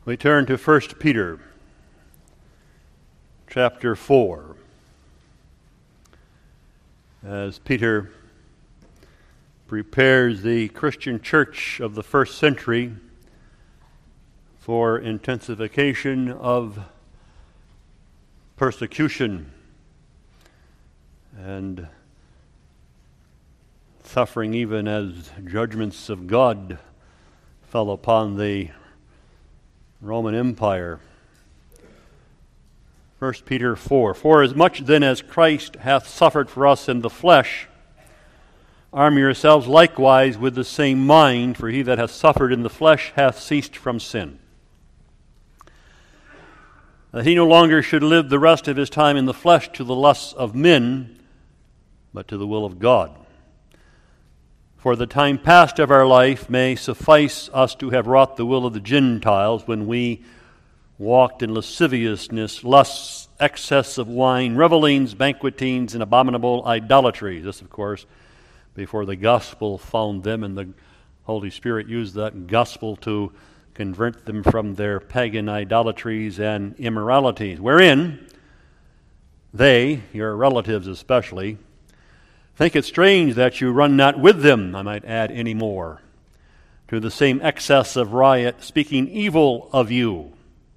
We turn to 1 Peter chapter 4. As Peter prepares the Christian church of the first century for intensification of persecution and suffering, even as judgments of God fell upon the Roman Empire. 1 Peter 4. For as much then as Christ hath suffered for us in the flesh, arm yourselves likewise with the same mind, for he that hath suffered in the flesh hath ceased from sin, that he no longer should live the rest of his time in the flesh to the lusts of men, but to the will of God. For the time past of our life may suffice us to have wrought the will of the Gentiles, when we walked in lasciviousness, lusts, excess of wine, revelings, banquetings, and abominable idolatries. This, of course, before the gospel found them, and the Holy Spirit used that gospel to convert them from their pagan idolatries and immoralities, wherein they, your relatives especially, think it strange that you run not with them, I might add, any more, to the same excess of riot, speaking evil of you.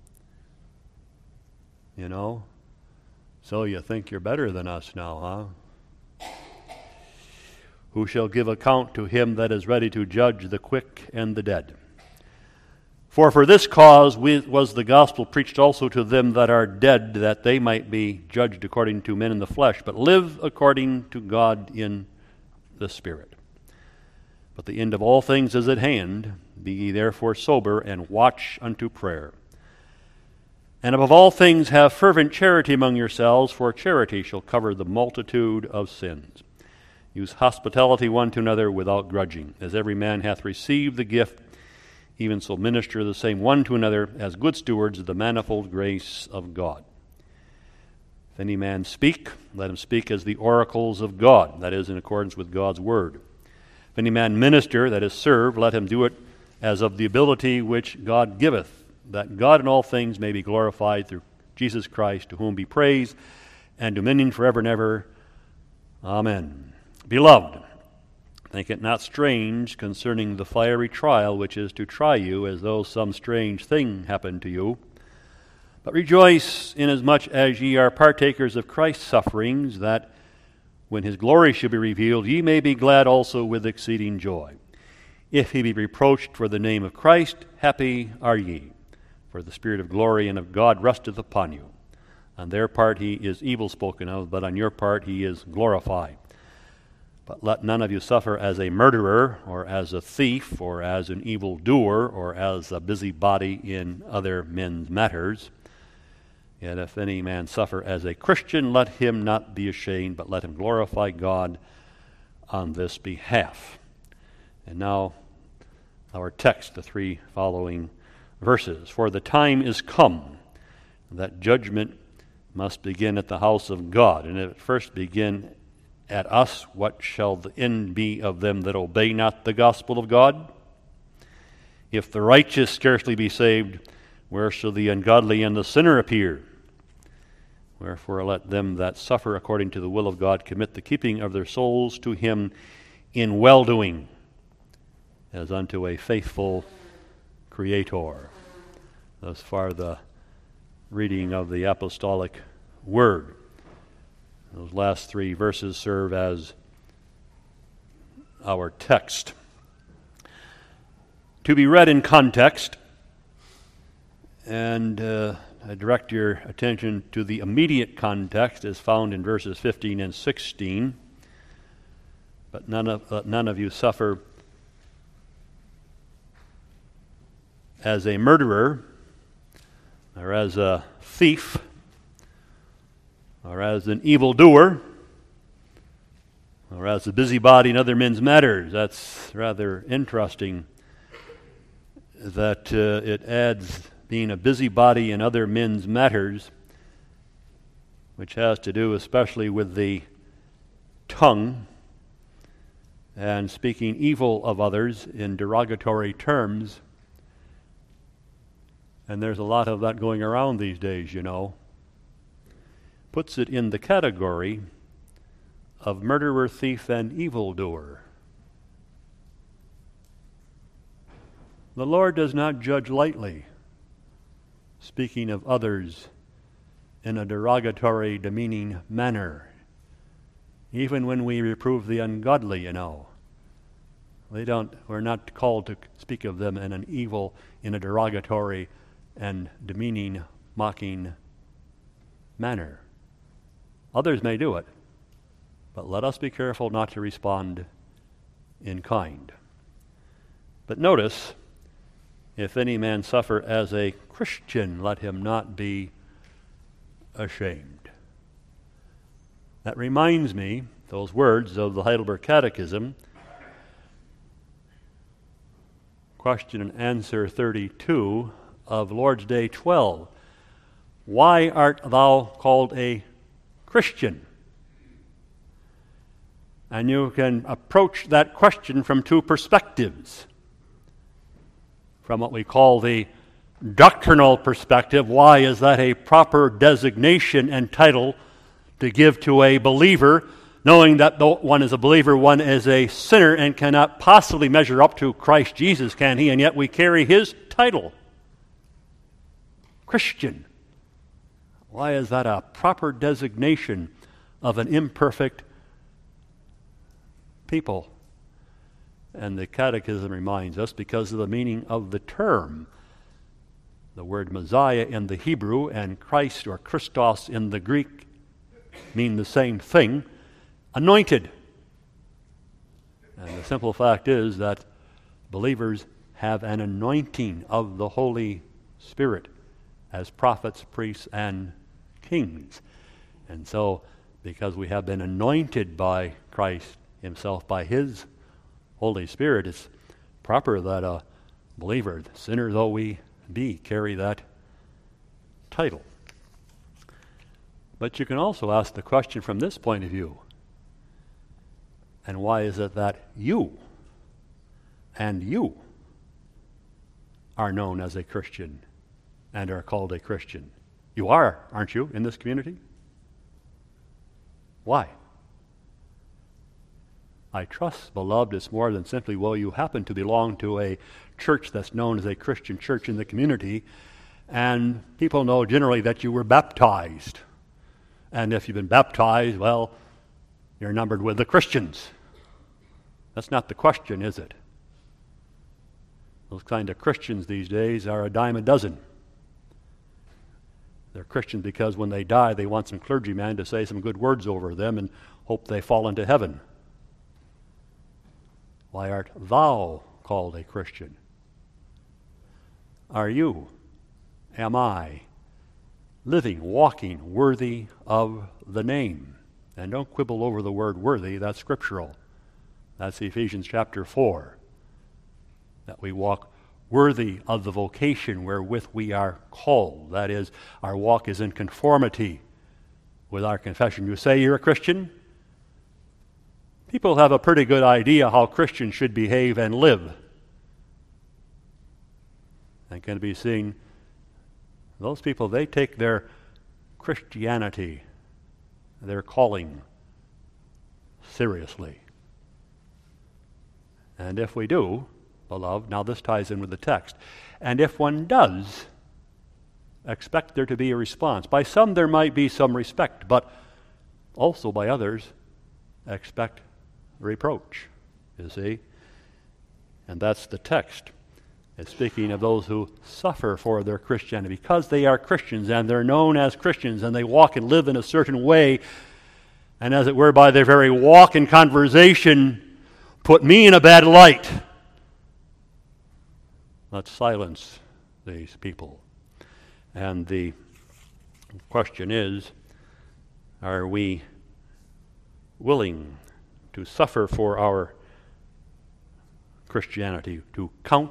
You know? So you think you're better than us now, huh? Who shall give account to him that is ready to judge the quick and the dead? For this cause was the gospel preached also to them that are dead, that they might be judged according to men in the flesh, but live according to God in the Spirit. But the end of all things is at hand. Be ye therefore sober, and watch unto prayer. And above all things have fervent charity among yourselves, for charity shall cover the multitude of sins. Use hospitality one to another without grudging, as every man hath received the gift, even so minister the same one to another as good stewards of the manifold grace of God. If any man speak, let him speak as the oracles of God, that is, in accordance with God's word. If any man minister, that is, serve, let him do it as of the ability which God giveth, that God in all things may be glorified through Jesus Christ, to whom be praise and dominion forever and ever. Amen. Beloved, think it not strange concerning the fiery trial which is to try you, as though some strange thing happened to you. But rejoice inasmuch as ye are partakers of Christ's sufferings, that when his glory shall be revealed, ye may be glad also with exceeding joy. If he be reproached for the name of Christ, happy are ye, for the Spirit of glory and of God resteth upon you. On their part he is evil spoken of, but on your part he is glorified. But let none of you suffer as a murderer, or as a thief, or as an evildoer, or as a busybody in other men's matters. Yet if any man suffer as a Christian, let him not be ashamed, but let him glorify God on this behalf. And now our text, the three following verses. For the time is come that judgment must begin at the house of God. And if it first begin at us, what shall the end be of them that obey not the gospel of God? If the righteous scarcely be saved, where shall the ungodly and the sinner appear? Wherefore let them that suffer according to the will of God commit the keeping of their souls to him in well-doing, as unto a faithful Creator. Thus far the reading of the apostolic word. Those last three verses serve as our text. To be read in context, and I direct your attention to the immediate context as found in verses 15 and 16. But none of you suffer as a murderer, or as a thief, or as an evildoer, or as a busybody in other men's matters. That's rather interesting that it adds being a busybody in other men's matters, which has to do especially with the tongue and speaking evil of others in derogatory terms. and there's a lot of that going around these days, you know, puts it in the category of murderer, thief, and evildoer. The Lord does not judge lightly, speaking of others in a derogatory, demeaning manner. Even when we reprove the ungodly, you know, we're not called to speak of them in a derogatory and demeaning, mocking manner. Others may do it, but let us be careful not to respond in kind. But notice, if any man suffer as a Christian, let him not be ashamed. That reminds me, those words of the Heidelberg Catechism, question and answer 32 of Lord's Day 12. Why art thou called a Christian? And you can approach that question from two perspectives. From what we call the doctrinal perspective, why is that a proper designation and title to give to a believer, knowing that though one is a believer, one is a sinner and cannot possibly measure up to Christ Jesus, can he? And yet we carry his title, Christian. Why is that a proper designation of an imperfect people? And the Catechism reminds us, because of the meaning of the term. The word Messiah in the Hebrew and Christ or Christos in the Greek mean the same thing, anointed. And the simple fact is that believers have an anointing of the Holy Spirit as prophets, priests, and kings. And so, because we have been anointed by Christ himself, by his Holy Spirit, it's proper that a believer, sinner though we be, carry that title. But you can also ask the question from this point of view. And why is it that you and you are known as a Christian and are called a Christian? You are, aren't you, in this community? Why? I trust, beloved, it's more than simply, well, you happen to belong to a church that's known as a Christian church in the community, and people know generally that you were baptized. And if you've been baptized, well, you're numbered with the Christians. That's not the question, is it? Those kind of Christians these days are a dime a dozen. They're Christians because when they die, they want some clergyman to say some good words over them and hope they fall into heaven. Why art thou called a Christian? Are you, am I, living, walking, worthy of the name? And don't quibble over the word worthy, that's scriptural. That's Ephesians chapter 4. That we walk worthy of the vocation wherewith we are called. That is, our walk is in conformity with our confession. You say you're a Christian? People have a pretty good idea how Christians should behave and live. And can be seen, those people, they take their Christianity, their calling, seriously. And if we do, beloved, now this ties in with the text, and if one does, expect there to be a response. By some there might be some respect, but also by others, expect reproach, you see. And that's the text. It's speaking of those who suffer for their Christianity because they are Christians and they're known as Christians and they walk and live in a certain way, and as it were by their very walk and conversation put me in a bad light. Let's silence these people. And the question is, are we willing to suffer for our Christianity, to count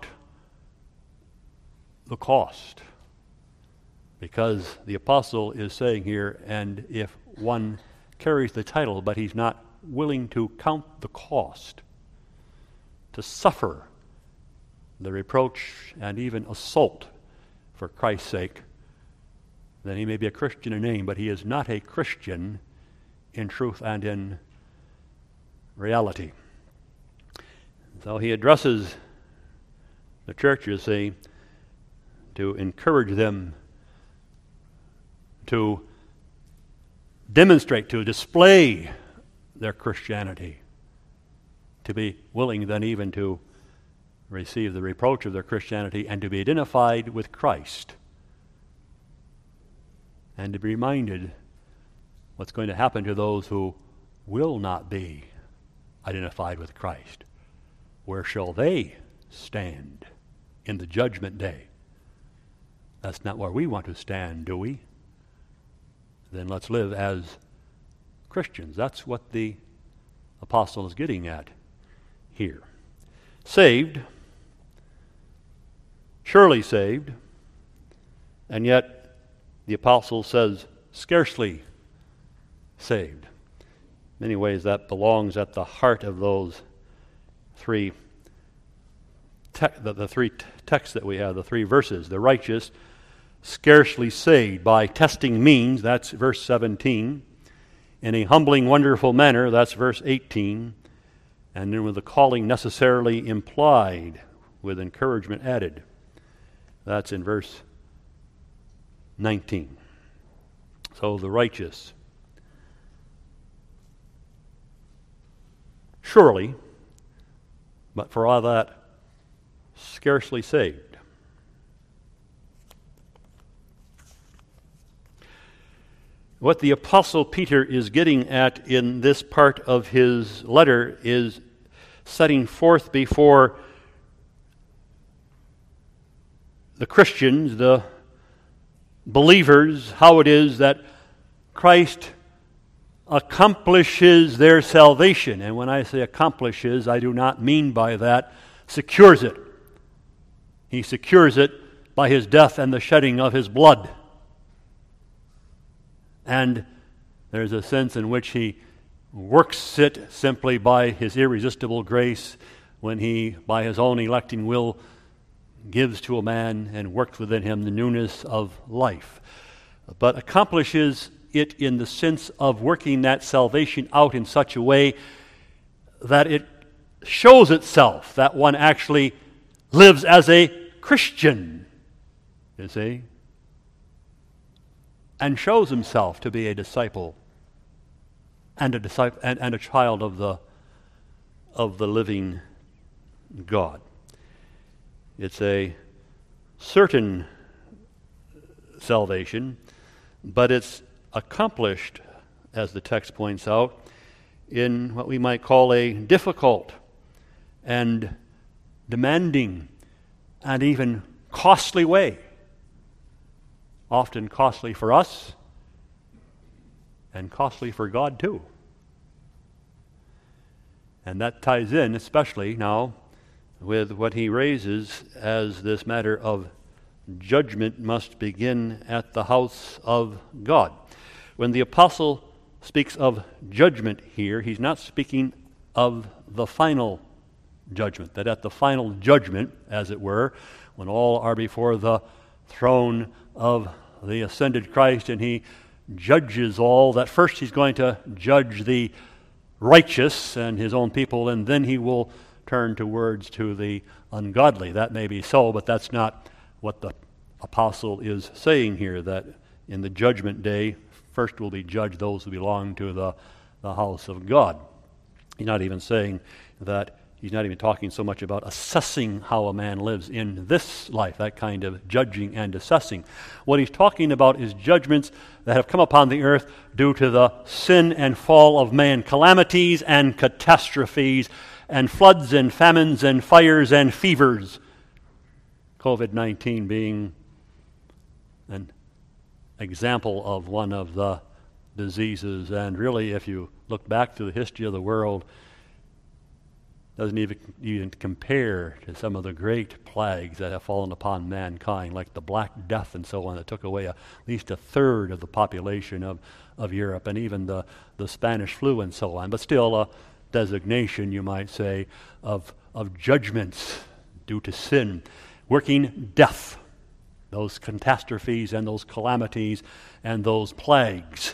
the cost? Because the apostle is saying here, and if one carries the title but he's not willing to count the cost, to suffer the reproach and even assault for Christ's sake, then he may be a Christian in name, but he is not a Christian in truth and in reality. So he addresses the churches, see, to encourage them to demonstrate, to display their Christianity, to be willing then even to receive the reproach of their Christianity and to be identified with Christ, and to be reminded what's going to happen to those who will not be identified with Christ. Where shall they stand in the judgment day? That's not where we want to stand, do we? Then let's live as Christians. That's what the apostle is getting at here. Saved, surely saved, and yet the apostle says scarcely saved. In many ways that belongs at the heart of those three the three texts that we have, the three verses. The righteous, scarcely saved by testing means, that's verse 17. In a humbling, wonderful manner, that's verse 18. And then with the calling necessarily implied, with encouragement added, that's in verse 19. So the righteous, surely, but for all that, scarcely saved. What the Apostle Peter is getting at in this part of his letter is setting forth before the Christians, the believers, how it is that Christ accomplishes their salvation. And when I say accomplishes, I do not mean by that secures it. He secures it by his death and the shedding of his blood. And there's a sense in which he works it simply by his irresistible grace when he, by his own electing will, gives to a man and works within him the newness of life. But accomplishes it in the sense of working that salvation out in such a way that it shows itself that one actually lives as a Christian, you see, and shows himself to be a disciple and a child of the living God. It's a certain salvation, but it's accomplished, as the text points out, in what we might call a difficult and demanding and even costly way. Often costly for us and costly for God too. And that ties in especially now with what he raises as this matter of judgment must begin at the house of God. When the apostle speaks of judgment here, he's not speaking of the final judgment, that at the final judgment, as it were, when all are before the throne of the ascended Christ and he judges all, that first he's going to judge the righteous and his own people, and then he will turn towards to the ungodly. That may be so, but that's not what the apostle is saying here, that in the judgment day, first will be judged those who belong to the house of God. He's not even saying that, he's not even talking so much about assessing how a man lives in this life, that kind of judging and assessing. What he's talking about is judgments that have come upon the earth due to the sin and fall of man, calamities and catastrophes, and floods and famines and fires and fevers. COVID-19 being an example of one of the diseases. And really, if you look back through the history of the world, doesn't even compare to some of the great plagues that have fallen upon mankind, like the Black Death and so on, that took away at least a third of the population of Europe, and even the Spanish flu and so on. But still a designation, you might say, of judgments due to sin, working death those catastrophes and those calamities and those plagues.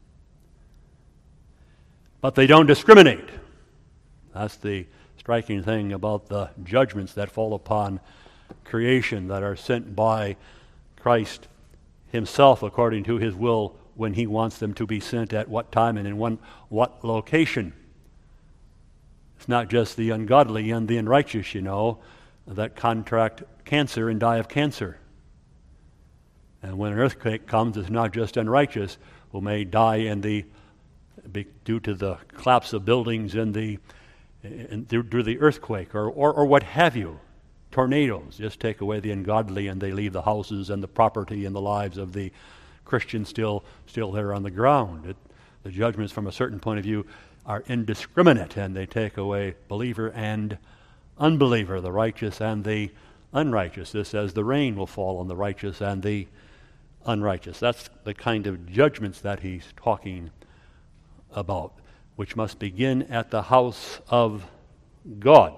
But they don't discriminate. That's the striking thing about the judgments that fall upon creation that are sent by Christ himself according to his will when he wants them to be sent at what time and in what location. It's not just the ungodly and the unrighteous, that contract cancer and die of cancer. And when an earthquake comes, it's not just unrighteous who may die due to the collapse of buildings due to the earthquake or what have you. Tornadoes just take away the ungodly and they leave the houses and the property and the lives of the Christians still there on the ground. The judgments from a certain point of view are indiscriminate, and they take away believer and unbeliever, the righteous and the unrighteous. This says the rain will fall on the righteous and the unrighteous. That's the kind of judgments that he's talking about, which must begin at the house of God.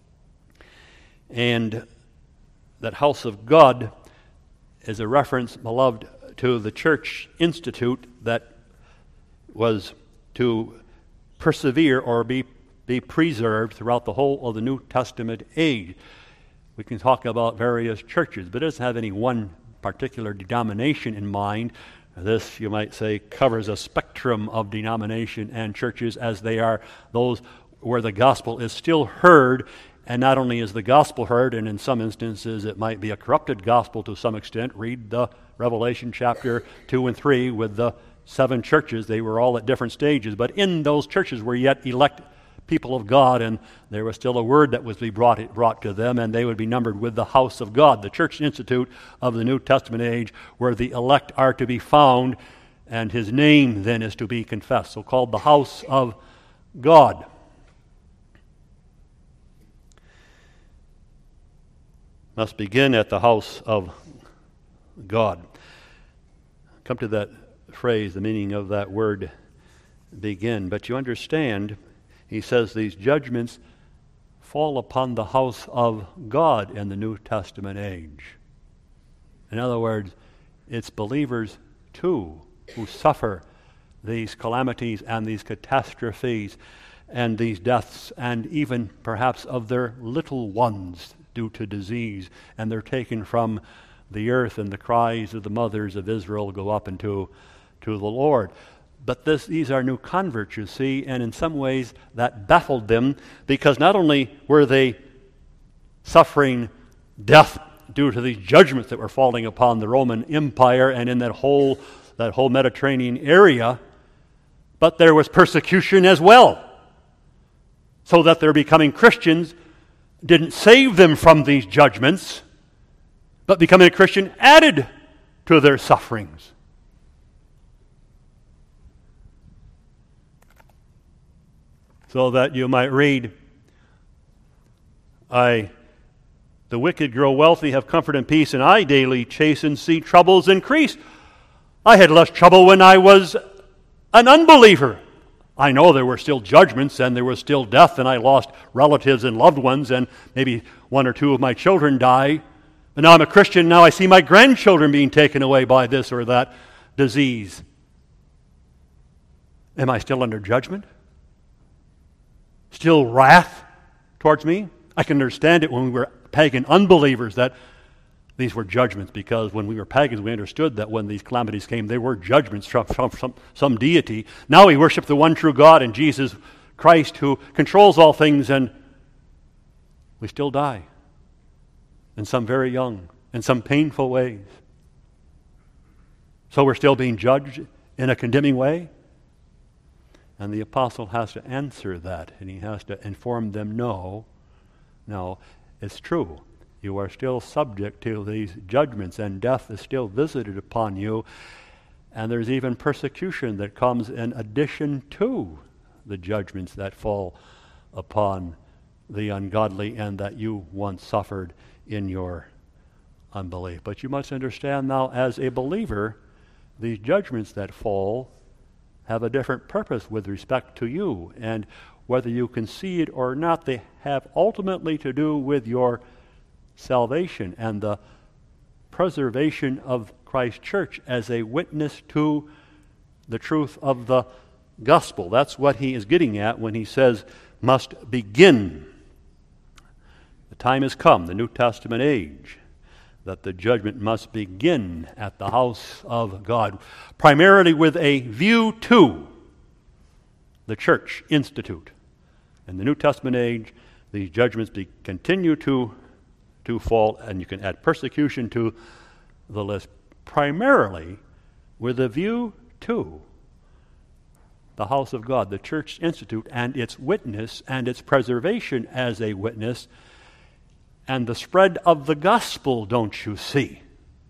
And that house of God is a reference, beloved, to the church institute that was to persevere or be preserved throughout the whole of the New Testament age. We can talk about various churches, but it doesn't have any one particular denomination in mind. This, you might say, covers a spectrum of denomination and churches as they are those where the gospel is still heard. And not only is the gospel heard, and in some instances it might be a corrupted gospel to some extent. Read the Revelation chapter 2 and 3 with the 7 churches. They were all at different stages. But in those churches were yet elect people of God, and there was still a word that was to be brought to them, and they would be numbered with the house of God, the church institute of the New Testament age, where the elect are to be found, and his name then is to be confessed. So called the house of God. Must begin at the house of God. Come to that phrase, the meaning of that word, begin. But you understand, he says these judgments fall upon the house of God in the New Testament age. In other words, it's believers too who suffer these calamities and these catastrophes and these deaths, and even perhaps of their little ones due to disease, and they're taken from the earth, and the cries of the mothers of Israel go up into the Lord. But these are new converts, you see, and in some ways that baffled them, because not only were they suffering death due to these judgments that were falling upon the Roman Empire and in that whole Mediterranean area, but there was persecution as well, so that their becoming Christians didn't save them from these judgments, but becoming a Christian added to their sufferings. So that you might read, the wicked grow wealthy, have comfort and peace, and I daily chasten, see troubles increase. I had less trouble when I was an unbeliever. I know there were still judgments and there was still death, and I lost relatives and loved ones, and maybe 1 or 2 of my children died. But now I'm a Christian, now I see my grandchildren being taken away by this or that disease. Am I still under judgment? Still wrath towards me? I can understand it when we were pagan unbelievers that these were judgments, because when we were pagans we understood that when these calamities came, they were judgments from some deity. Now we worship the one true God and Jesus Christ who controls all things, and we still die. And some very young, in some painful ways. So we're still being judged in a condemning way? And the apostle has to answer that, and he has to inform them, no, it's true. You are still subject to these judgments, and death is still visited upon you, and there's even persecution that comes in addition to the judgments that fall upon the ungodly and that you once suffered in your unbelief. But you must understand now, as a believer, these judgments that fall have a different purpose with respect to you, and whether you can see it or not, they have ultimately to do with your salvation and the preservation of Christ's church as a witness to the truth of the gospel. That's what he is getting at when he says, must begin. The time has come, the New Testament age, that the judgment must begin at the house of God, primarily with a view to the church institute. In the New Testament age, these judgments continue to fall, and you can add persecution to the list, primarily with a view to the house of God, the church institute, and its witness and its preservation as a witness, and the spread of the gospel, don't you see?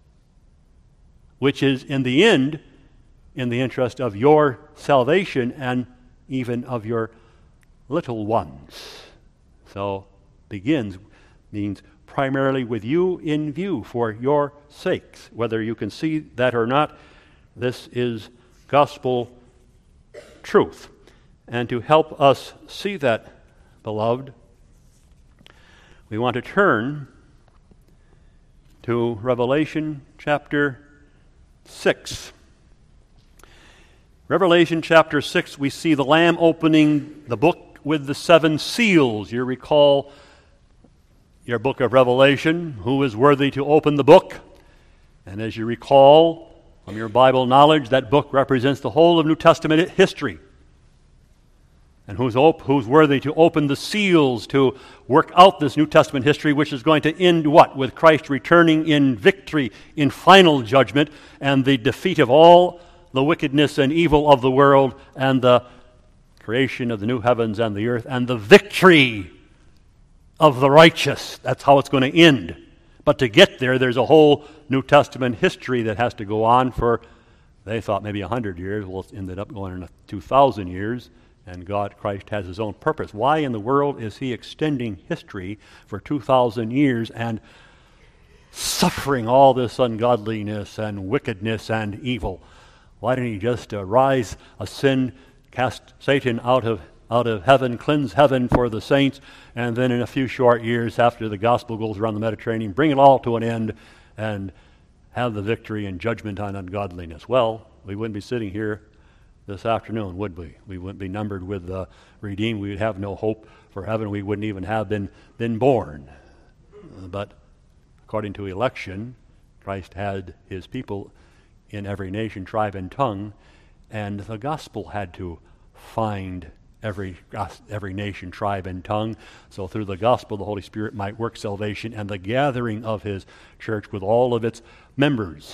Which is, in the end, in the interest of your salvation and even of your little ones. So, begins means primarily with you in view for your sakes. Whether you can see that or not, this is gospel truth. And to help us see that, beloved, we want to turn to Revelation chapter 6. Revelation chapter 6, we see the Lamb opening the book with the 7 seals. You recall your book of Revelation, who is worthy to open the book? And as you recall from your Bible knowledge, that book represents the whole of New Testament history. And who's worthy to open the seals to work out this New Testament history, which is going to end what? With Christ returning in victory, in final judgment, and the defeat of all the wickedness and evil of the world, and the creation of the new heavens and the earth, and the victory of the righteous. That's how it's going to end. But to get there, there's a whole New Testament history that has to go on for, they thought maybe 100 years. Well, it ended up going in 2,000 years. And Christ has his own purpose. Why in the world is he extending history for 2,000 years and suffering all this ungodliness and wickedness and evil? Why didn't he just ascend, cast Satan out of heaven, cleanse heaven for the saints, and then in a few short years after the gospel goes around the Mediterranean, bring it all to an end and have the victory and judgment on ungodliness? Well, we wouldn't be sitting here this afternoon, would we? We wouldn't be numbered with the redeemed. We would have no hope for heaven. We wouldn't even have been born. But according to election, Christ had his people in every nation, tribe, and tongue, and the gospel had to find every nation, tribe, and tongue. So through the gospel, the Holy Spirit might work salvation and the gathering of his church with all of its members.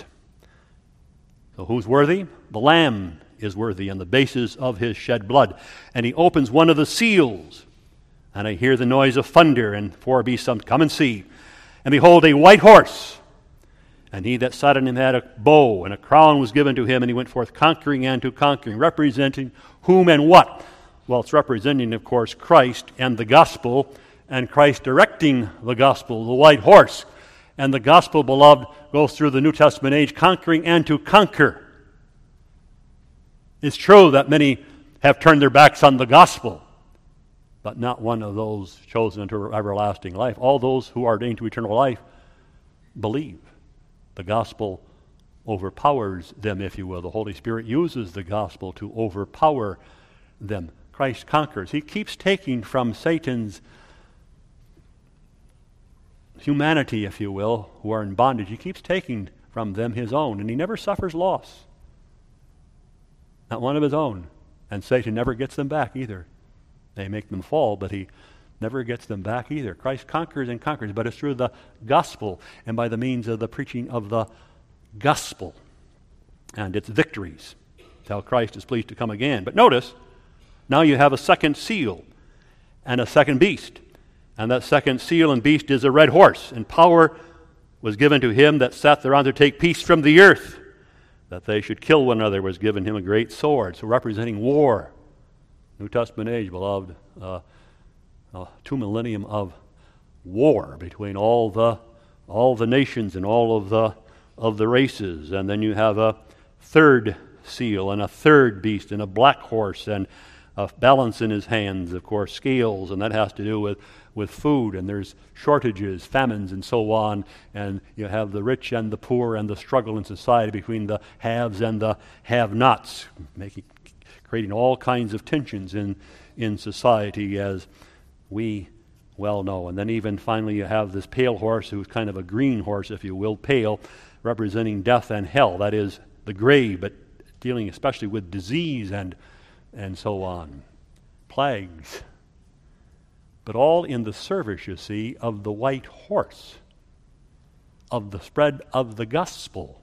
So who's worthy? The Lamb is worthy on the basis of his shed blood. And he opens one of the seals, and I hear the noise of thunder, and 4 beasts come and see. And behold, a white horse, and he that sat on him had a bow, and a crown was given to him, and he went forth conquering and to conquering, representing whom and what? Well, it's representing, of course, Christ and the gospel, and Christ directing the gospel, the white horse. And the gospel, beloved, goes through the New Testament age, conquering and to conquer. It's true that many have turned their backs on the gospel, but not one of those chosen unto everlasting life. All those who are ordained to eternal life believe. The gospel overpowers them, if you will. The Holy Spirit uses the gospel to overpower them. Christ conquers. He keeps taking from Satan's humanity, if you will, who are in bondage. He keeps taking from them his own, and he never suffers loss. Not one of his own. And Satan never gets them back either. They make them fall, but he never gets them back either. Christ conquers and conquers, but it's through the gospel and by the means of the preaching of the gospel and its victories till Christ is pleased to come again. But notice, now you have a second seal and a second beast. And that second seal and beast is a red horse, and power was given to him that sat thereon to take peace from the earth, that they should kill one another was given him a great sword. So representing war. New Testament age, beloved, 2 millennium of war between all the nations and all of the races. And then you have a third seal and a third beast and a black horse and a balance in his hands, of course, scales, and that has to do with food, and there's shortages, famines, and so on, and you have the rich and the poor and the struggle in society between the haves and the have-nots, creating all kinds of tensions in society, as we well know. And then even finally you have this pale horse, who's kind of a green horse, if you will, pale, representing death and hell, that is the grave, but dealing especially with disease and so on, plagues, but all in the service, you see, of the white horse, of the spread of the gospel.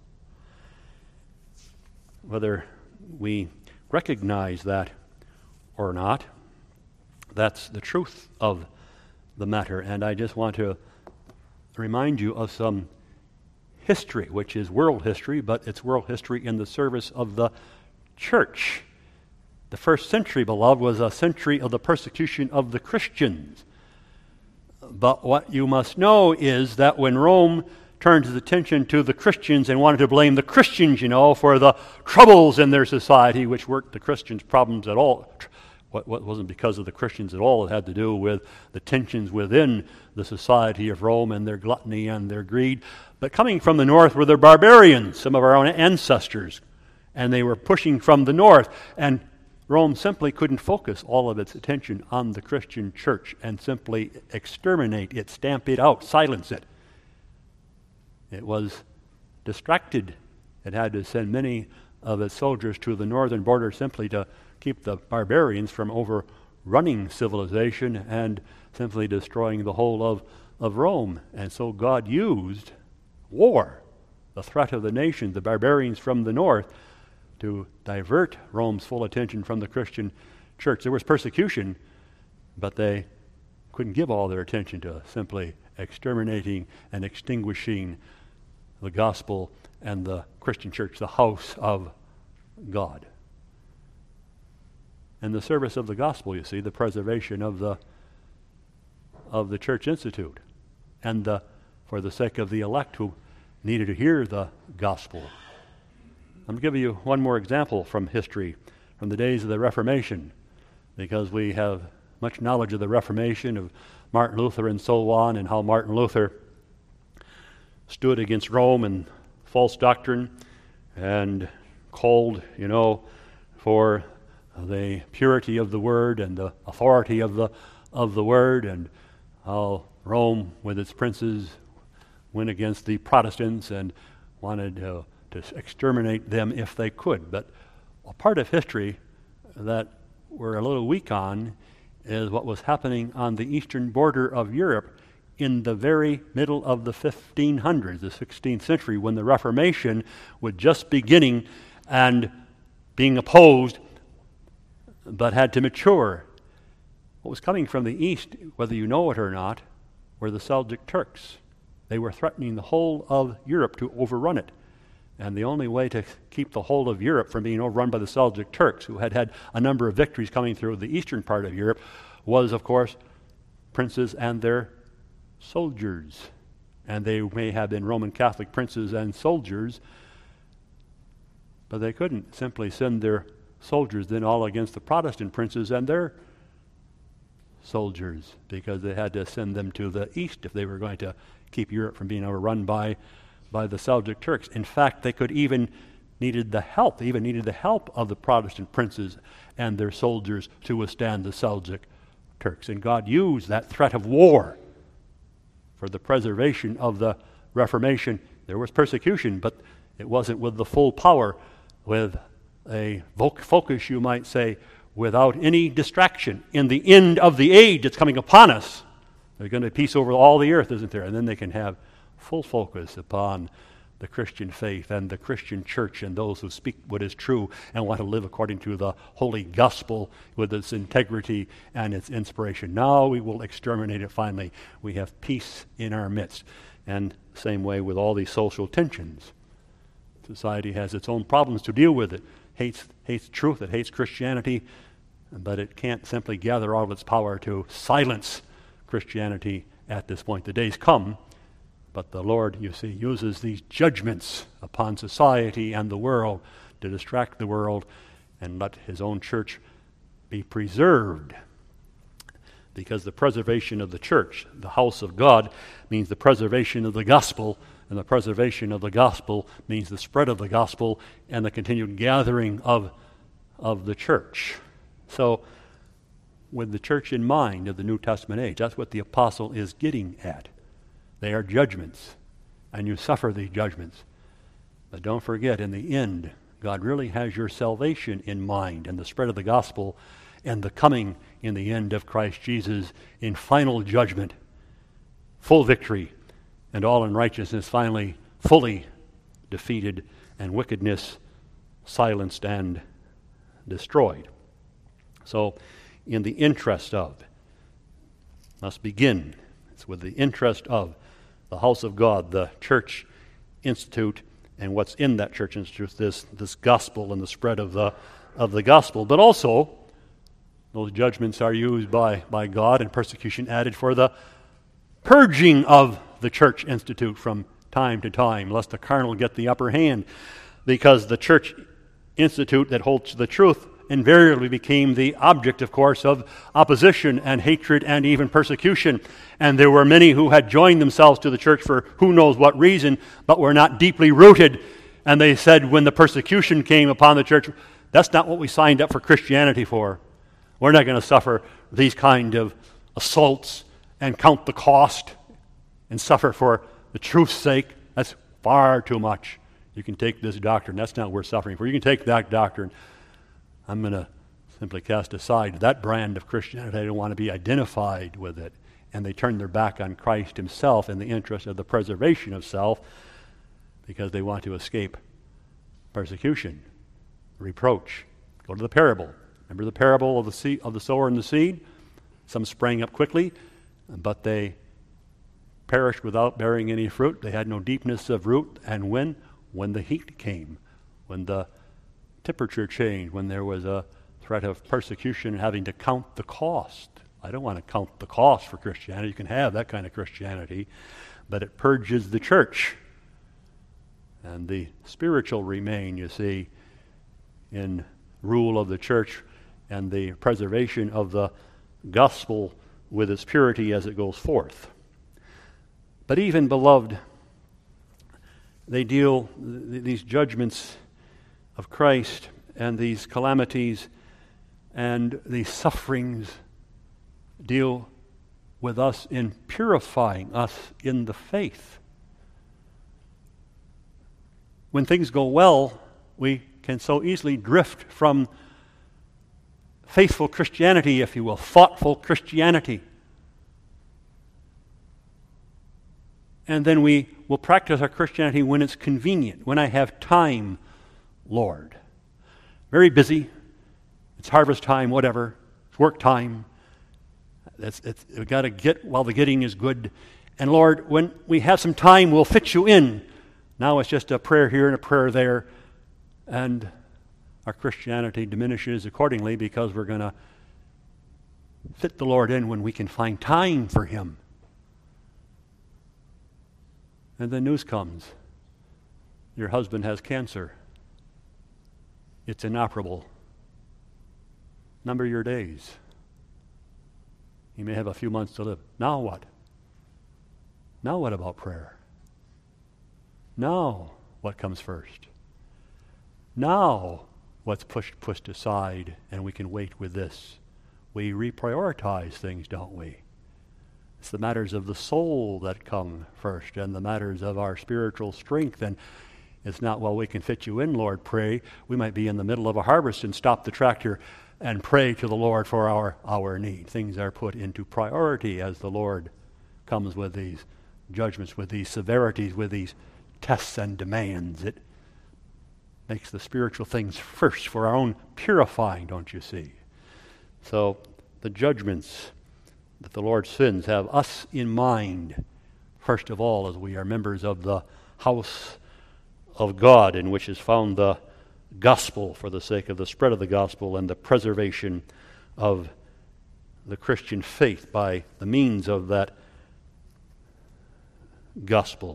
Whether we recognize that or not, that's the truth of the matter. And I just want to remind you of some history, which is world history, but it's world history in the service of the church. The first century, beloved, was a century of the persecution of the Christians. But what you must know is that when Rome turned his attention to the Christians and wanted to blame the Christians, for the troubles in their society, which weren't the Christians' problems at all, what wasn't because of the Christians at all, it had to do with the tensions within the society of Rome and their gluttony and their greed. But coming from the north were the barbarians, some of our own ancestors, and they were pushing from the north, and Rome simply couldn't focus all of its attention on the Christian church and simply exterminate it, stamp it out, silence it. It was distracted. It had to send many of its soldiers to the northern border simply to keep the barbarians from overrunning civilization and simply destroying the whole of Rome. And so God used war, the threat of the nation, the barbarians from the north, to divert Rome's full attention from the Christian church. There was persecution, but they couldn't give all their attention to simply exterminating and extinguishing the gospel and the Christian church, the house of God. In the service of the gospel, you see, the preservation of the church institute, and for the sake of the elect who needed to hear the gospel. I'm going to give you one more example from history, from the days of the Reformation, because we have much knowledge of the Reformation, of Martin Luther and so on, and how Martin Luther stood against Rome and false doctrine and called, for the purity of the Word and the authority of the Word, and how Rome, with its princes, went against the Protestants and wanted to exterminate them if they could. But a part of history that we're a little weak on is what was happening on the eastern border of Europe in the very middle of the 1500s, the 16th century, when the Reformation was just beginning and being opposed, but had to mature. What was coming from the east, whether you know it or not, were the Seljuk Turks. They were threatening the whole of Europe to overrun it. And the only way to keep the whole of Europe from being overrun by the Seljuk Turks, who had had a number of victories coming through the eastern part of Europe, was, of course, princes and their soldiers. And they may have been Roman Catholic princes and soldiers, but they couldn't simply send their soldiers then all against the Protestant princes and their soldiers, because they had to send them to the east if they were going to keep Europe from being overrun by the Seljuk Turks. In fact, they even needed the help of the Protestant princes and their soldiers to withstand the Seljuk Turks. And God used that threat of war for the preservation of the Reformation. There was persecution, but it wasn't with the full power, with a focus, you might say, without any distraction. In the end of the age that's coming upon us, there's going to be peace over all the earth, isn't there? And then they can have full focus upon the Christian faith and the Christian church and those who speak what is true and want to live according to the holy gospel with its integrity and its inspiration. Now we will exterminate it finally. We have peace in our midst. And same way with all these social tensions. Society has its own problems to deal with. It hates truth, it hates Christianity, but it can't simply gather all of its power to silence Christianity at this point. The days come, but the Lord, you see, uses these judgments upon society and the world to distract the world and let his own church be preserved. because the preservation of the church, the house of God, means the preservation of the gospel, and the preservation of the gospel means the spread of the gospel and the continued gathering of the church. So, with the church in mind of the New Testament age, that's what the apostle is getting at. They are judgments, and you suffer these judgments. But don't forget, in the end, God really has your salvation in mind, and the spread of the gospel, and the coming in the end of Christ Jesus in final judgment, full victory, and all unrighteousness finally fully defeated, and wickedness silenced and destroyed. So, in the interest of, must begin, it's with the interest of the house of God, the church institute, and what's in that church institute, this gospel and the spread of the gospel. But also, those judgments are used by God, and persecution added for the purging of the church institute from time to time, lest the carnal get the upper hand, because the church institute that holds the truth invariably became the object, of course, of opposition and hatred and even persecution. And there were many who had joined themselves to the church for who knows what reason, but were not deeply rooted. And they said when the persecution came upon the church, that's not what we signed up for Christianity for. We're not going to suffer these kind of assaults and count the cost and suffer for the truth's sake. That's far too much. You can take this doctrine. That's not worth suffering for. You can take that doctrine. I'm going to simply cast aside that brand of Christianity. I don't want to be identified with it. And they turn their back on Christ himself in the interest of the preservation of self, because they want to escape persecution, reproach. Go to the parable. Remember the parable of the sower and the seed? Some sprang up quickly, but they perished without bearing any fruit. They had no deepness of root. And when the heat came, when the temperature changed, when there was a threat of persecution and having to count the cost. I don't want to count the cost for Christianity. You can have that kind of Christianity, but it purges the church. And the spiritual remain, you see, in rule of the church and the preservation of the gospel with its purity as it goes forth. But even, beloved, these judgments of Christ and these calamities and these sufferings deal with us in purifying us in the faith. When things go well, we can so easily drift from faithful Christianity, if you will, thoughtful Christianity. And then we will practice our Christianity when it's convenient, when I have time, Lord. Very busy. It's harvest time, whatever. It's work time. We've got to get while the getting is good. And Lord, when we have some time, we'll fit you in. Now it's just a prayer here and a prayer there. And our Christianity diminishes accordingly, because we're going to fit the Lord in when we can find time for him. And then news comes. Your husband has cancer. It's inoperable. Number your days. You may have a few months to live. Now what? Now what about prayer? Now what comes first? Now what's pushed aside, and we can wait with this? We reprioritize things, don't we? It's the matters of the soul that come first, and the matters of our spiritual strength. And it's not, well, we can fit you in, Lord, pray. We might be in the middle of a harvest and stop the tractor and pray to the Lord for our need. Things are put into priority as the Lord comes with these judgments, with these severities, with these tests and demands. It makes the spiritual things first for our own purifying, don't you see? So the judgments that the Lord sends have us in mind, first of all, as we are members of the house of God, in which is found the gospel for the sake of the spread of the gospel and the preservation of the Christian faith by the means of that gospel.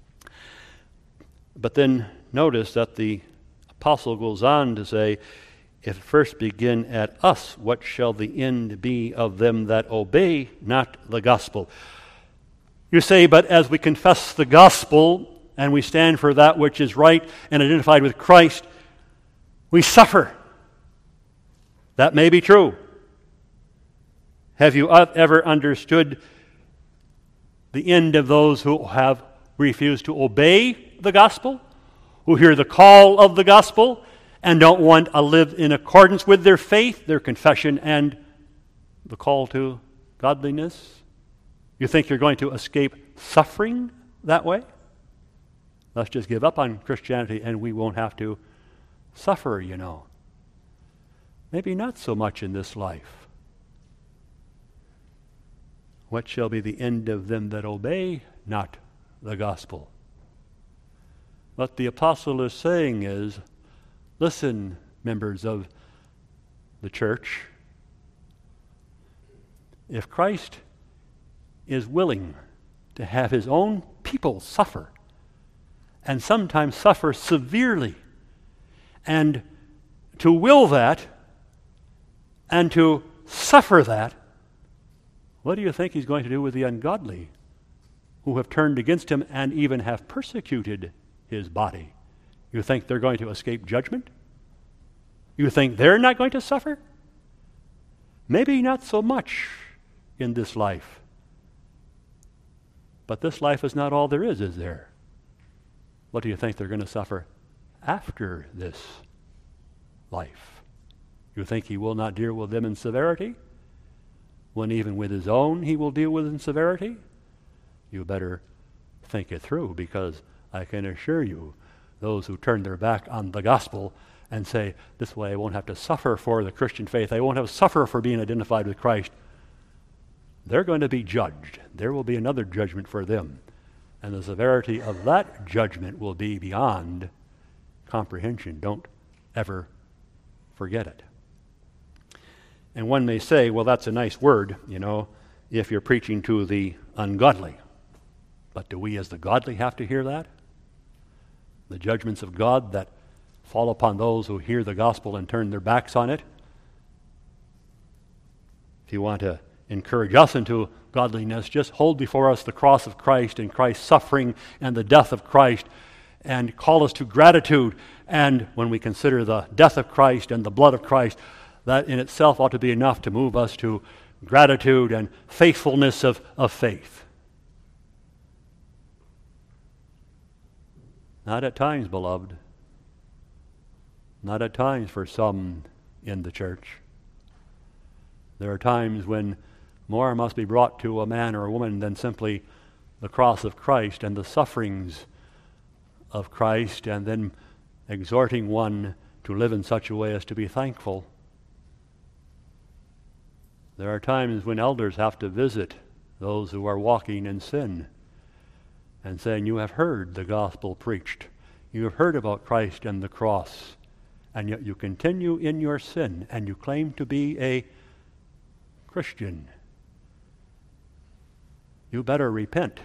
But then notice that the apostle goes on to say, if it first begin at us, what shall the end be of them that obey not the gospel? You say, but as we confess the gospel and we stand for that which is right and identified with Christ, we suffer. That may be true. Have you ever understood the end of those who have refused to obey the gospel, who hear the call of the gospel and don't want to live in accordance with their faith, their confession, and the call to godliness? You think you're going to escape suffering that way? Let's just give up on Christianity and we won't have to suffer, you know. Maybe not so much in this life. What shall be the end of them that obey not the gospel? What the apostle is saying is, listen, members of the church, if Christ is willing to have his own people suffer, and sometimes suffer severely, and to will that, and to suffer that, what do you think he's going to do with the ungodly who have turned against him and even have persecuted his body? You think they're going to escape judgment? You think they're not going to suffer? Maybe not so much in this life. But this life is not all there is there? What do you think they're going to suffer after this life? You think he will not deal with them in severity? When even with his own he will deal with in severity? You better think it through, because I can assure you, those who turn their back on the gospel and say, this way I won't have to suffer for the Christian faith, I won't have to suffer for being identified with Christ, they're going to be judged. There will be another judgment for them. And the severity of that judgment will be beyond comprehension. Don't ever forget it. And one may say, well, that's a nice word, you know, if you're preaching to the ungodly. But do we as the godly have to hear that? The judgments of God that fall upon those who hear the gospel and turn their backs on it? If you want to encourage us into godliness, just hold before us the cross of Christ and Christ's suffering and the death of Christ, and call us to gratitude. And when we consider the death of Christ and the blood of Christ, that in itself ought to be enough to move us to gratitude and faithfulness of faith. Not at times, beloved. Not at times for some in the church. There are times when more must be brought to a man or a woman than simply the cross of Christ and the sufferings of Christ, and then exhorting one to live in such a way as to be thankful. There are times when elders have to visit those who are walking in sin and saying, you have heard the gospel preached. You have heard about Christ and the cross, and yet you continue in your sin and you claim to be a Christian. You better repent,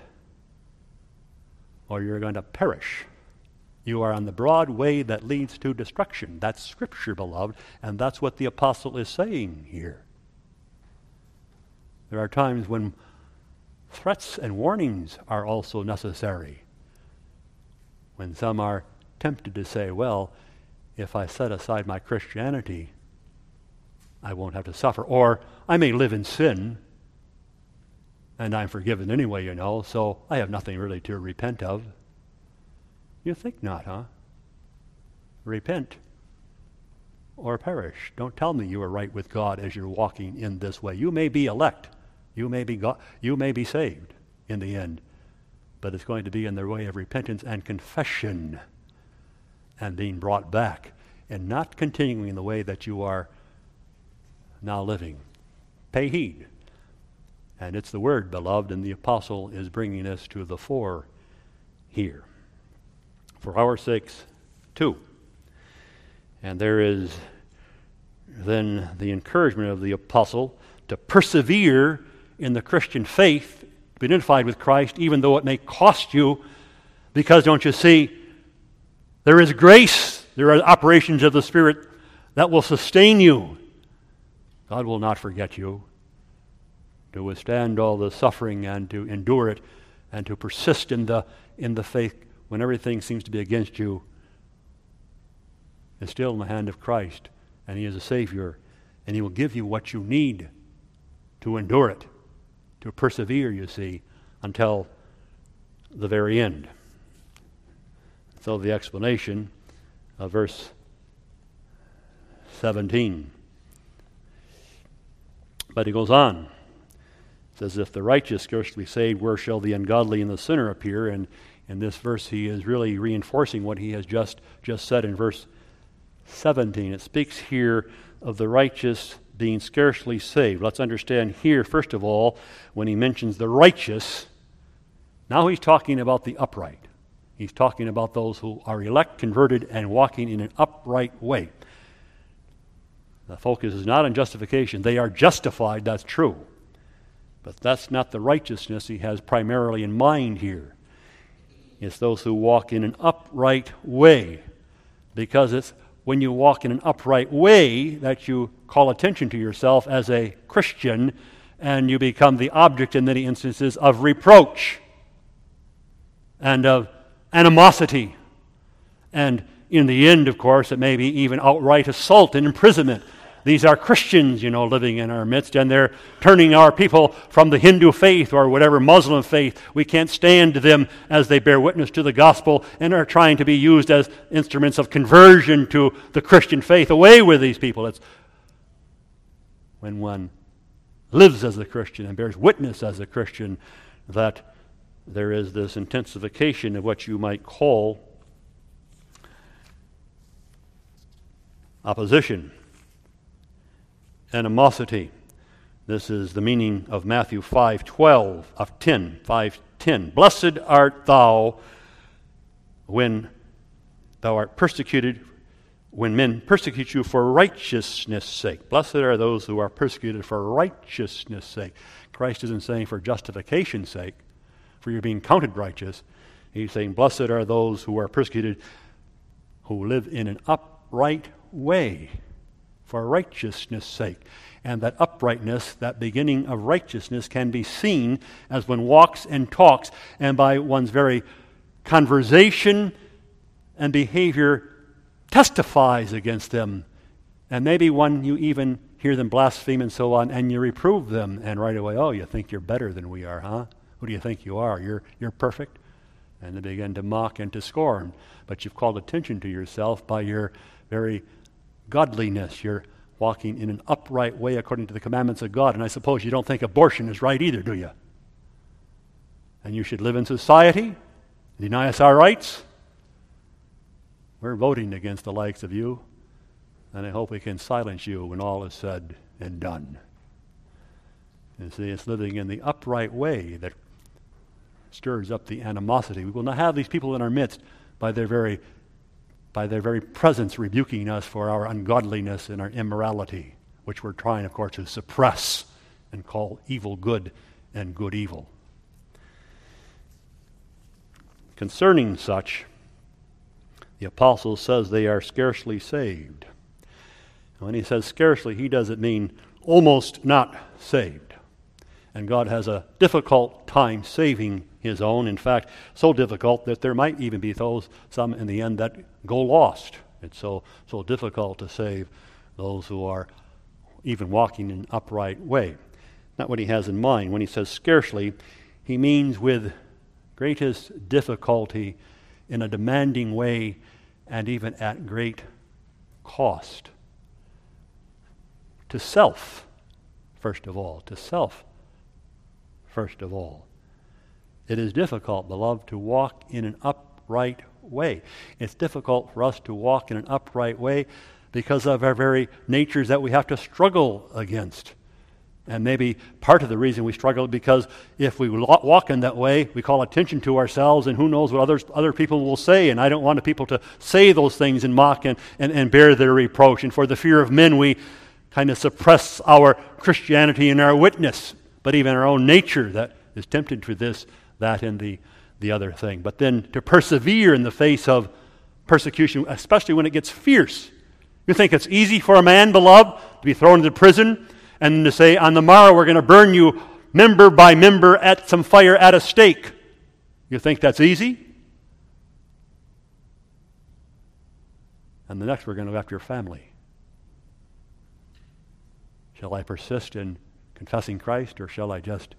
or you're going to perish. You are on the broad way that leads to destruction. That's Scripture, beloved, and that's what the apostle is saying here. There are times when threats and warnings are also necessary. When some are tempted to say, well, if I set aside my Christianity, I won't have to suffer. Or I may live in sin, and I'm forgiven anyway, you know, so I have nothing really to repent of. You think not, huh? Repent or perish. Don't tell me you are right with God as you're walking in this way. You may be elect. You may be saved in the end. But it's going to be in the way of repentance and confession and being brought back and not continuing in the way that you are now living. Pay heed. And it's the word, beloved, and the apostle is bringing us to the fore here. For our sakes, too. And there is then the encouragement of the apostle to persevere in the Christian faith, to be identified with Christ, even though it may cost you, because, don't you see, there is grace, there are operations of the Spirit that will sustain you. God will not forget you. To withstand all the suffering and to endure it and to persist in the faith when everything seems to be against you is still in the hand of Christ, and He is a Savior, and He will give you what you need to endure it, to persevere, you see, until the very end. So the explanation of verse 17. But he goes on. It says, if the righteous scarcely saved, where shall the ungodly and the sinner appear? And in this verse he is really reinforcing what he has just said in verse 17. It speaks here of the righteous being scarcely saved. Let's understand here, first of all, when he mentions the righteous, now he's talking about the upright. He's talking about those who are elect, converted, and walking in an upright way. The focus is not on justification. They are justified, that's true. But that's not the righteousness he has primarily in mind here. It's those who walk in an upright way. Because it's when you walk in an upright way that you call attention to yourself as a Christian, and you become the object in many instances of reproach and of animosity. And in the end, of course, it may be even outright assault and imprisonment. These are Christians, living in our midst, and they're turning our people from the Hindu faith or whatever Muslim faith. We can't stand them as they bear witness to the gospel and are trying to be used as instruments of conversion to the Christian faith. Away with these people. It's when one lives as a Christian and bears witness as a Christian that there is this intensification of what you might call opposition, animosity. This is the meaning of Matthew 5:12 of 5:10. Blessed art thou when thou art persecuted, when men persecute you for righteousness' sake. Blessed are those who are persecuted for righteousness' sake. Christ isn't saying for justification's sake, for you're being counted righteous. He's saying blessed are those who are persecuted, who live in an upright way for righteousness' sake. And that uprightness, that beginning of righteousness, can be seen as one walks and talks, and by one's very conversation and behavior testifies against them. And maybe when you even hear them blaspheme and so on, and you reprove them, and right away, oh, you think you're better than we are, huh? Who do you think you are? You're perfect? And they begin to mock and to scorn. But you've called attention to yourself by your very godliness. You're walking in an upright way according to the commandments of God. And I suppose you don't think abortion is right either, do you? And you should live in society, deny us our rights. We're voting against the likes of you, and I hope we can silence you when all is said and done. You see, it's living in the upright way that stirs up the animosity. We will not have these people in our midst by their very presence rebuking us for our ungodliness and our immorality, which we're trying, of course, to suppress and call evil good and good evil. Concerning such, the apostle says they are scarcely saved. And when he says scarcely, he doesn't mean almost not saved. And God has a difficult time saving His own. In fact, so difficult that there might even be some in the end that go lost. It's so difficult to save those who are even walking in an upright way. Not what he has in mind. When he says scarcely, he means with greatest difficulty, in a demanding way, and even at great cost. To self, first of all. To self, first of all. It is difficult, beloved, to walk in an upright way. It's difficult for us to walk in an upright way because of our very natures that we have to struggle against. And maybe part of the reason we struggle is because if we walk in that way, we call attention to ourselves, and who knows what other people will say. And I don't want people to say those things and mock and bear their reproach. And for the fear of men, we kind of suppress our Christianity and our witness, but even our own nature that is tempted to this, that, and the other thing. But then to persevere in the face of persecution, especially when it gets fierce, You think it's easy for a man, beloved, to be thrown into prison and to say, on the morrow we're going to burn you member by member at some fire at a stake? You think that's easy? And the next we're going to go after your family. Shall I persist in confessing Christ, or shall I just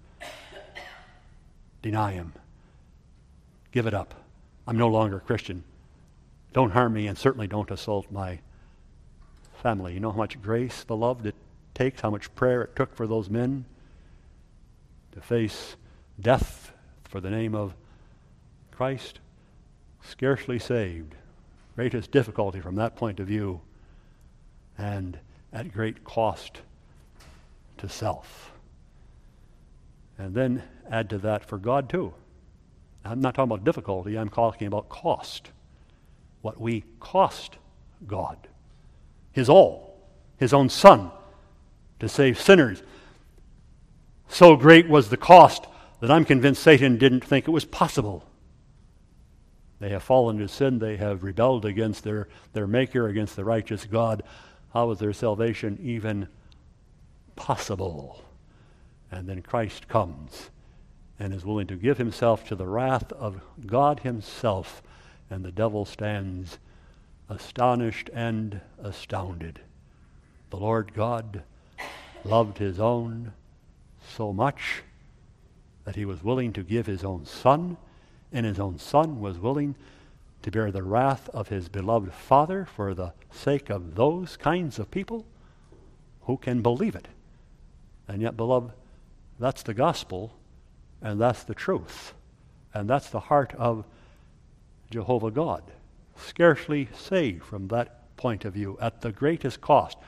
deny Him? Give it up. I'm no longer a Christian. Don't harm me, and certainly don't assault my family. You know how much grace, beloved, it takes, how much prayer it took for those men to face death for the name of Christ? Scarcely saved. Greatest difficulty from that point of view, and at great cost to self. And then add to that for God too. I'm not talking about difficulty, I'm talking about cost. What we cost God. His all, His own Son, to save sinners. So great was the cost that I'm convinced Satan didn't think it was possible. They have fallen into sin, they have rebelled against their Maker, against the righteous God. How is their salvation even possible? And then Christ comes and is willing to give Himself to the wrath of God Himself, and the devil stands astonished and astounded. The Lord God loved His own so much that He was willing to give His own Son, and His own Son was willing to bear the wrath of His beloved Father for the sake of those kinds of people. Who can believe it? And yet, beloved, that's the gospel, and that's the truth, and that's the heart of Jehovah God. Scarcely saved from that point of view, at the greatest cost.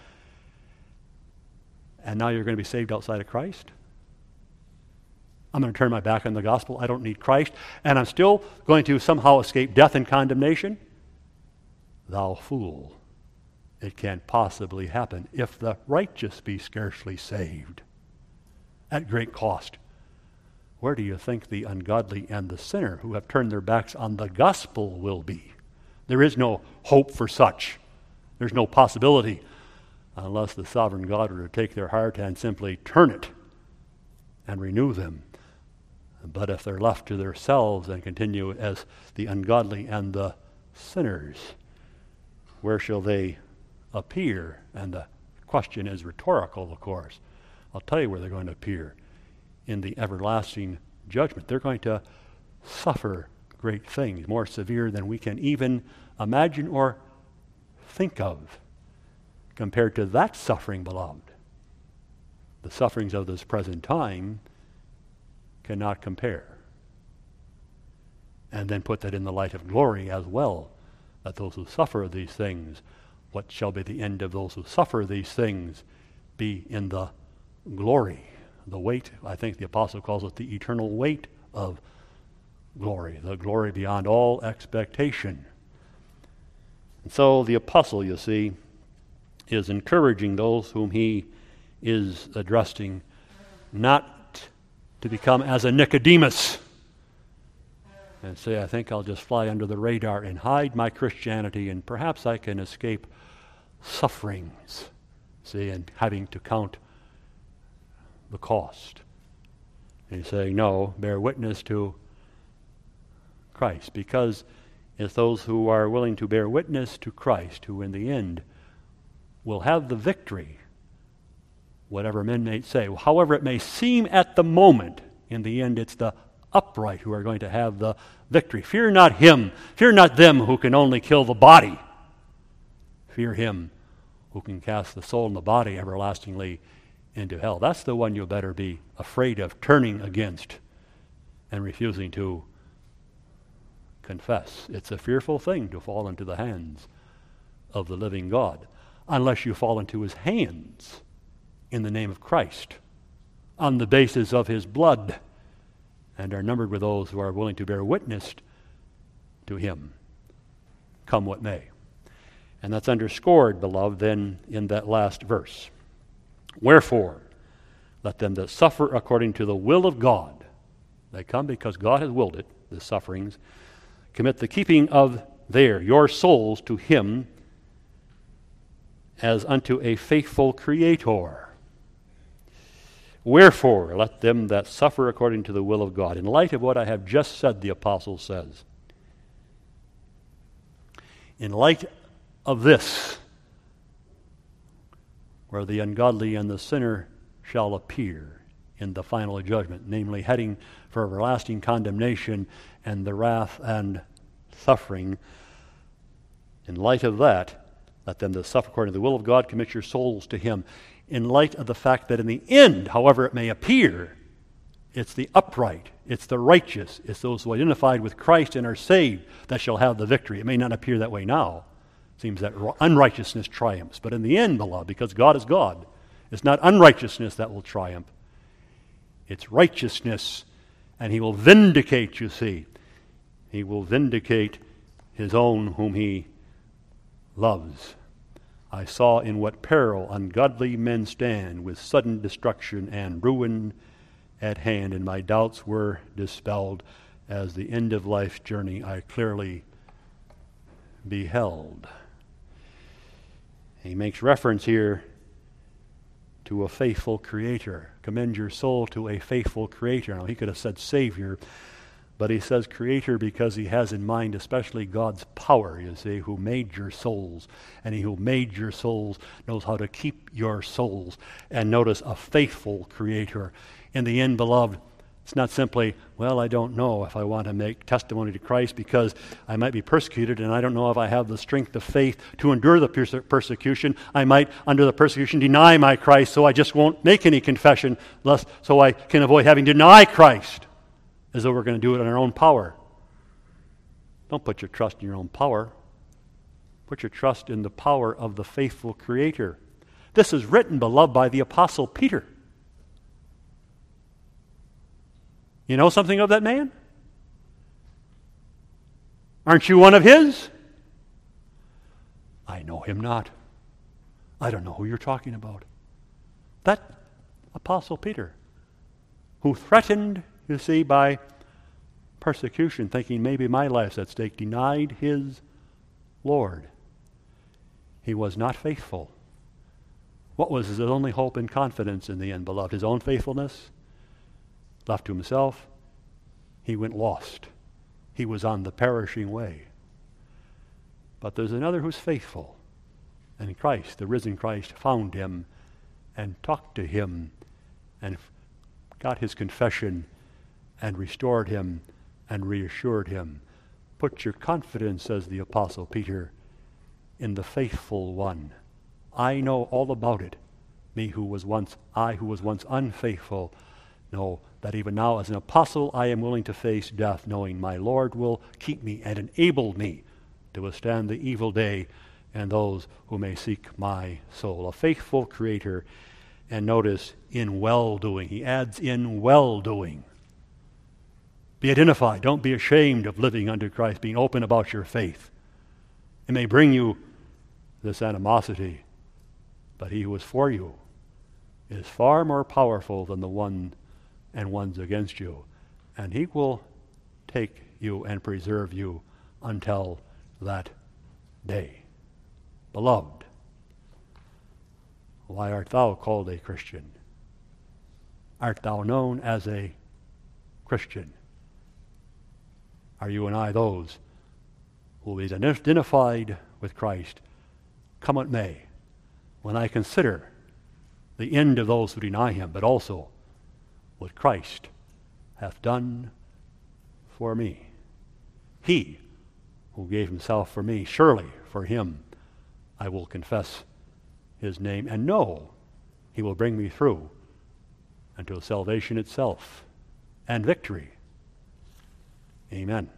And now you're going to be saved outside of Christ? I'm going to turn my back on the gospel. I don't need Christ. And I'm still going to somehow escape death and condemnation? Thou fool. It can't possibly happen. If the righteous be scarcely saved, at great cost, where do you think the ungodly and the sinner who have turned their backs on the gospel will be? There is no hope for such. There's no possibility unless the sovereign God were to take their heart and simply turn it and renew them. But if they're left to themselves and continue as the ungodly and the sinners, where shall they appear? And the question is rhetorical, of course. I'll tell you where they're going to appear. In the everlasting judgment. They're going to suffer great things, more severe than we can even imagine or think of. Compared to that suffering, beloved, the sufferings of this present time cannot compare. And then put that in the light of glory as well, that those who suffer these things, what shall be the end of those who suffer these things, be in the glory. The weight, I think the apostle calls it the eternal weight of glory, the glory beyond all expectation. And so the apostle, you see, is encouraging those whom he is addressing not to become as a Nicodemus and say, I think I'll just fly under the radar and hide my Christianity, and perhaps I can escape sufferings, see, and having to count the cost. And he's saying, no, bear witness to Christ, because it's those who are willing to bear witness to Christ who in the end will have the victory, whatever men may say. However it may seem at the moment, in the end it's the upright who are going to have the victory. Fear not him, fear not them who can only kill the body. Fear him who can cast the soul and the body everlastingly into hell. That's the one you better be afraid of turning against and refusing to confess. It's a fearful thing to fall into the hands of the living God, unless you fall into his hands in the name of Christ, on the basis of his blood, and are numbered with those who are willing to bear witness to him, come what may. And that's underscored, beloved, then in that last verse. Wherefore, let them that suffer according to the will of God, they come because God has willed it, the sufferings, commit the keeping of your souls to him as unto a faithful Creator. Wherefore, let them that suffer according to the will of God. In light of what I have just said, the apostle says, in light of this, where the ungodly and the sinner shall appear in the final judgment, namely heading for everlasting condemnation and the wrath and suffering, in light of that, let them that suffer according to the will of God commit your souls to Him. In light of the fact that in the end, however it may appear, it's the upright, it's the righteous, it's those who are identified with Christ and are saved that shall have the victory. It may not appear that way now. It seems that unrighteousness triumphs. But in the end, beloved, because God is God, it's not unrighteousness that will triumph. It's righteousness, and He will vindicate, you see. He will vindicate His own whom He loves. I saw in what peril ungodly men stand, with sudden destruction and ruin at hand, and my doubts were dispelled as the end of life's journey I clearly beheld. He makes reference here to a faithful Creator. Commend your soul to a faithful Creator. Now, he could have said Savior, but he says Creator because he has in mind especially God's power, you see, who made your souls. And he who made your souls knows how to keep your souls. And notice, a faithful Creator. In the end, beloved, it's not simply, well, I don't know if I want to make testimony to Christ because I might be persecuted and I don't know if I have the strength of faith to endure the persecution. I might, under the persecution, deny my Christ, so I just won't make any confession, so I can avoid having to deny Christ, as though we're going to do it in our own power. Don't put your trust in your own power. Put your trust in the power of the faithful Creator. This is written, beloved, by the Apostle Peter. You know something of that man? Aren't you one of his? I know him not. I don't know who you're talking about. That Apostle Peter, who threatened, you see, by persecution, thinking maybe my life's at stake, denied his Lord. He was not faithful. What was his only hope and confidence in the end, beloved? His own faithfulness? Left to himself, he went lost. He was on the perishing way. But there's another who's faithful. And Christ, the risen Christ, found him and talked to him and got his confession and restored him and reassured him. Put your confidence, says the Apostle Peter, in the faithful one. I know all about it. I who was once unfaithful, know that even now as an apostle I am willing to face death, knowing my Lord will keep me and enable me to withstand the evil day and those who may seek my soul. A faithful Creator, and notice, in well-doing. He adds, in well-doing. Be identified. Don't be ashamed of living under Christ, being open about your faith. It may bring you this animosity, but he who is for you is far more powerful than the one and ones against you. And he will take you and preserve you until that day. Beloved, why art thou called a Christian? Art thou known as a Christian? Are you and I those who will be identified with Christ, come what may, when I consider the end of those who deny him, but also what Christ hath done for me? He who gave himself for me, surely for him I will confess his name and know he will bring me through until salvation itself and victory. Amen.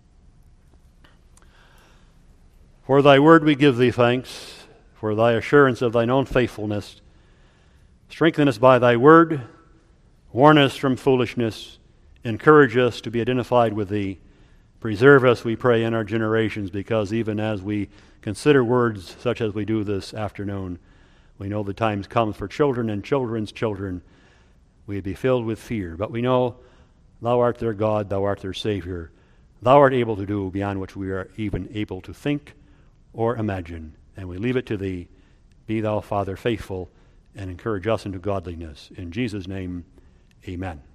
For thy word we give thee thanks, for thy assurance of thine own faithfulness. Strengthen us by thy word, warn us from foolishness, encourage us to be identified with thee. Preserve us, we pray, in our generations, because even as we consider words such as we do this afternoon, we know the times come for children and children's children. We'd be filled with fear, but we know thou art their God, thou art their Savior. Thou art able to do beyond which we are even able to think or imagine. And we leave it to thee. Be thou, Father, faithful, and encourage us into godliness. In Jesus' name, amen.